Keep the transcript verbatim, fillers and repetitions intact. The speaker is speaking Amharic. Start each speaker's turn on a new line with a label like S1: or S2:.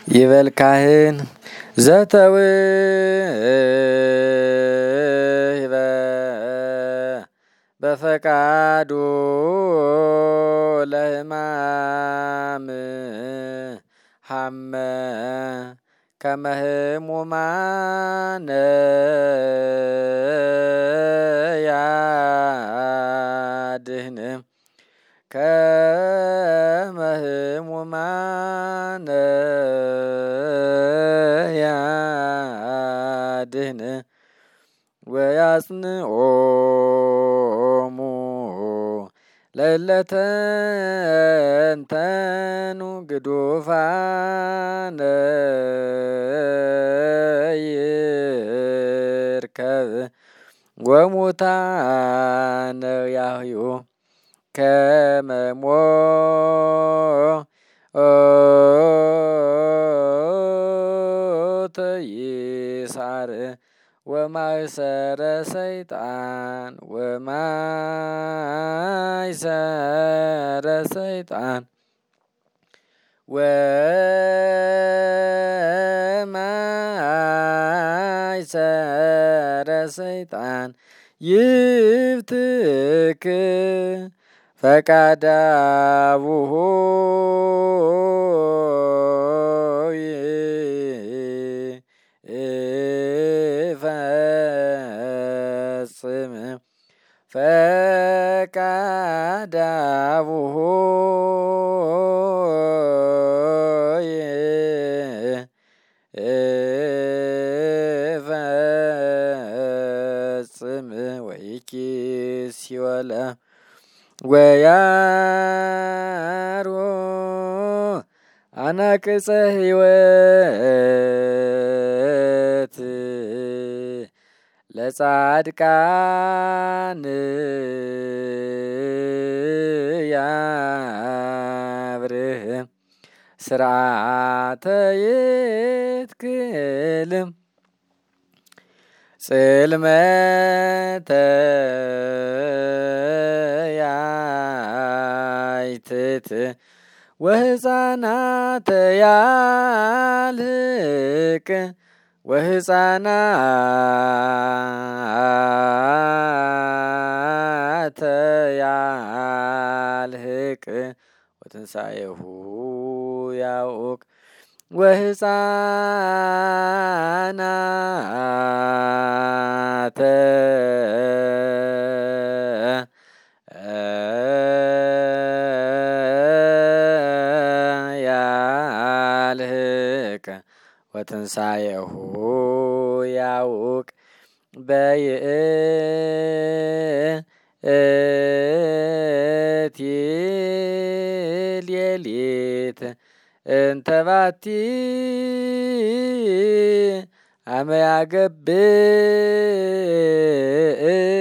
S1: ይበል ካህን ዘተውህበ በፈቃዱ ለሕማም ሐመ ከመ ሕሙማነ ያድኅን ከመ ሕሙማነ ያድኅን ወያጽንዖሙ ለእለ ተንተኑ ግዱፋነ ይርከብ ወሙታነ ያህዩ ከመ ሞተ ይሳር ወማእሰረ ሰይጣን ወማእሰረ ሰይጣን ወማእሰረ ሰይጣን ይፍትክ ፈቃደ አቡሁ ይፈጽም ፈቃደ አቡሁ ይፈጽም ወይኪስ ሲወለ ወያሮ አናቅጸ ሕይወት ለጻድቃን ያብርህ ስርዓተ ይትክል ጽልመተ ያይትት ወሕፃናተ ያልህቅ ወሕፃናተ ያልህቅ ወትንሣኤሁ ያውቅ ወሕፃናተ ያልህቅ ወትንሣኤሁ ያውቅ በይእቲ ሌሊት እንተ ባቲ አመ ያገብእ